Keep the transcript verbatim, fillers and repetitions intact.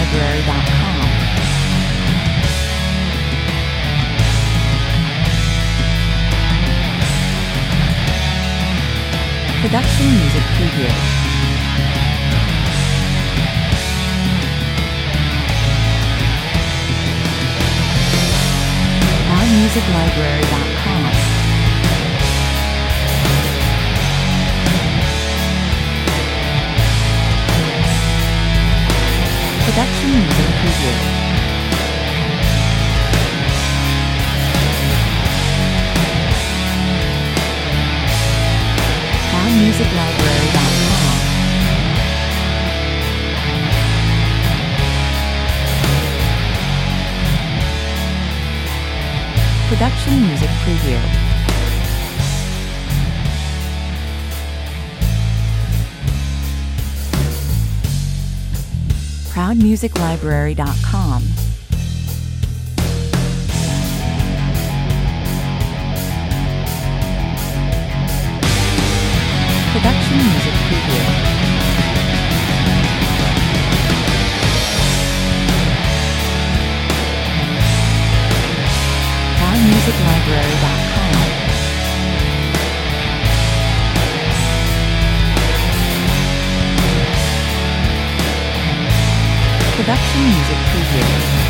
library dot com. Production Music Preview. loud music library dot com. Production Music Preview. loud music library dot com. Production Music Preview. proud music library dot com. Production Music Preview. proud music library dot com. Production Music Preview.